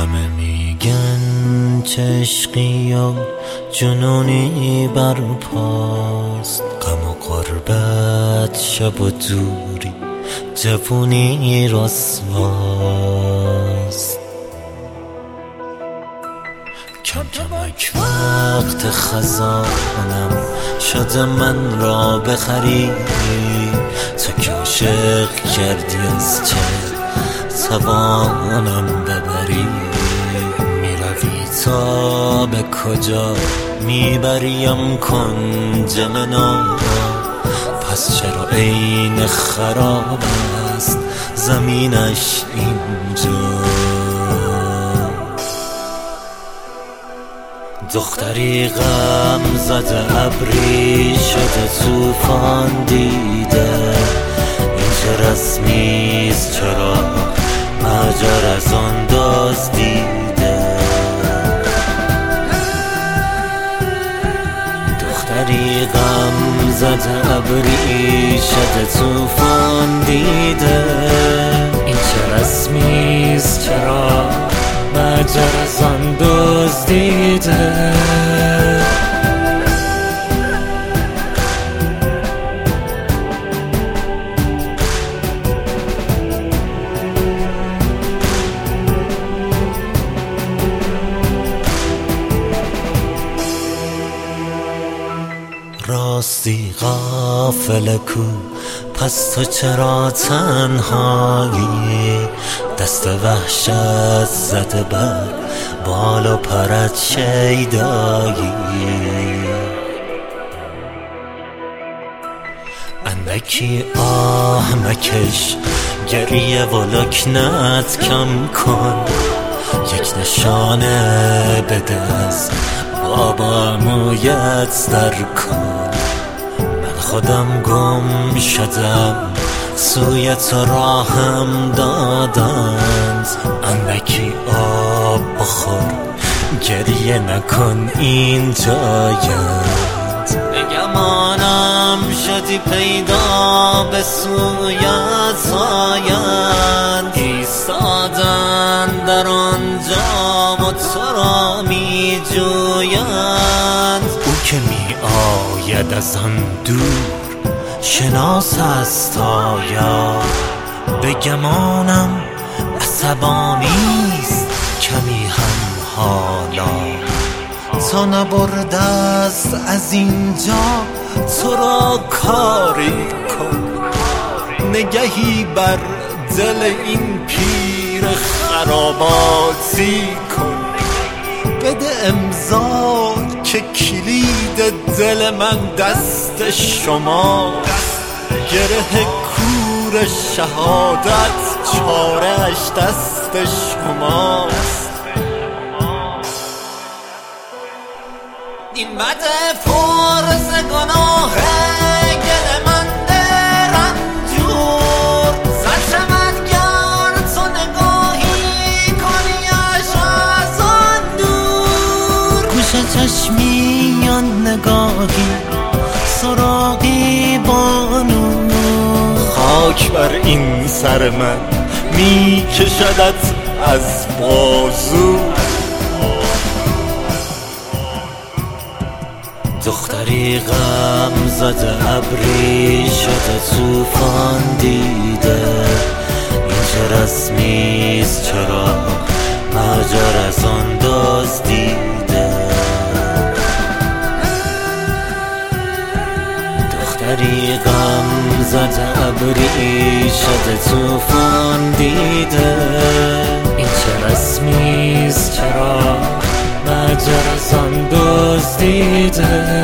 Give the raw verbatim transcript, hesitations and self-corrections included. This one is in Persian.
همه میگن چشقی و جنونی برپاست، غم و غربت شب و دوری جوونی رسواست. کم کمک وقت خزانم شده من را بخری، تو که عاشق کردی از چه توانم ببری. میروی تا به کجا میبریم کنج منا، پس چرا عین خراب است زمینش اینجا. دختری غم زده ابری شده طوفان دیده، این چه رسمیست چرا مجر از آن دزدیده. دختری غم زده ابری شده طوفان دیده، این چه رسمیست چرا مجر از آن دزدیده. راستی غافل کو، پس تو چرا تنهایی؟ دست وحشت زده بر بال و پرت شیدایی. اندکی آه مکش، گریه و لکنت کم کن، یک نشانه بده از بابا مویت در کن. من خودم گم شدم سوی تو راهم دادند، اندکی آب بخور گریه نکن این جایت. بگمانم شدی پیدا به سویت آیند، ایستادن در آنجا و تو را می جویند. او که می آید از آن دور شناس است آیا؟ بگمانم عصبانیست کمی هم حالا، تا نبرده است از اینجا تو را کاری کن. نگهی بر دل این پیر خراباتی کن، بده امضا که کلید دل من دست شما. گره کور شهادت چاره‌اش دست شماست. این بده پرس گناه گل من در رنجور، سر شود گر تو نگاهی کنیش از آن دور. گوش چشمیان نگاهی سراغی بانو، خاک بر این سر من می کشدت از بازو. دختری غم زده ابری شده طوفان دیده، این چه رسمیست چرا مجر از آن دزدیده. دختری غم زده ابری شده طوفان دیده، این چه رسمیست چرا مجر از آن دزدیده.